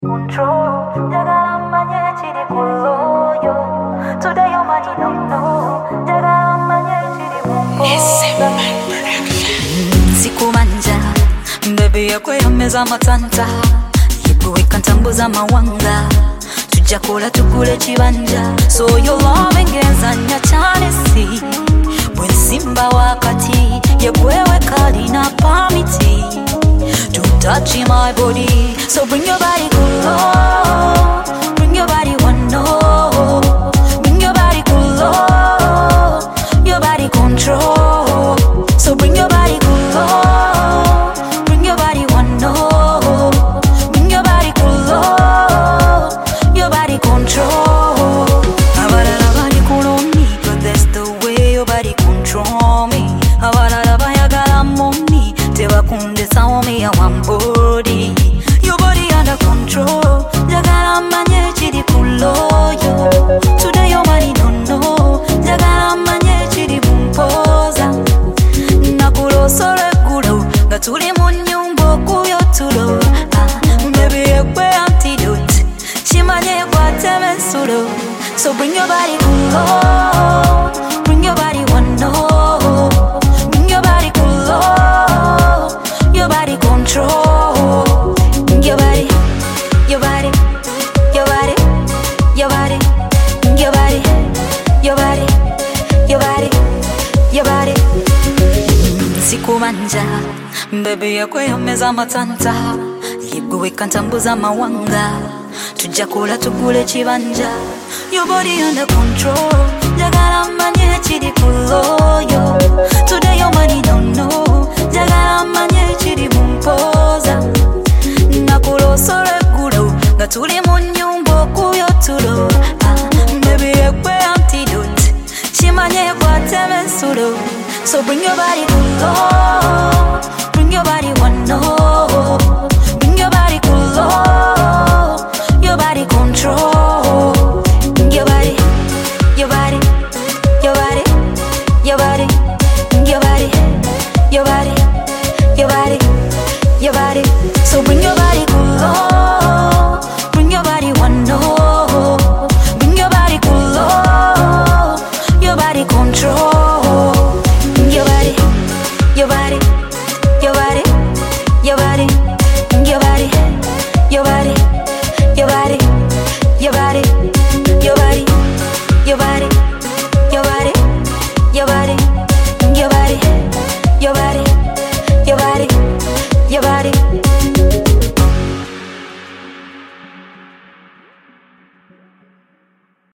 Control, jagala manye chiri kuloyo. Today your money don't know. Jagala manye chiri kuloyo. Sikumanja, baby yakwe yameza matanta. Yegwe kantambuza mawanga. Tujakola tukule chibanja. So your loving is anya chanesi. When simba wakati, yegwewe kalina pamiti. To touch my body, so bring your body cool, bring your body one no, bring your body cool, your body control. So bring your body cool, bring your body one no, bring your body cool, your body control. Abara body cool me, 'cause that's the way your body control me. Abara baya galamoni, te wakunde saomi ya one body. Your body under control. Jagala manye chiri kuloyo. Today your money don't know. Jagala manye chiri bumpoza. Nakulo sole kulo. Gatuli munyumbo kuyo tulo. Baby ekwe antidote. Chimanye kwa teme sulo. So bring your body cool. Bring your body one no. Bring your body cool. Your body control. Your body, your body, your body, your body, your body, your body, your body, your body. Sikumanja, baby yakwe yameza matanta. Yegwe kantambuza mawanga. Tujakola tukule chibanja. Your body under control. Jagala manye chiri kuloyo. Today your money don't know. Jagala manye chiri bumpoza. Nakulo sole kulo. Gatuli munyumbo kuyo tulo. Baby ekwe antidote. Chimanye kwa teme sulo. So bring your body cool.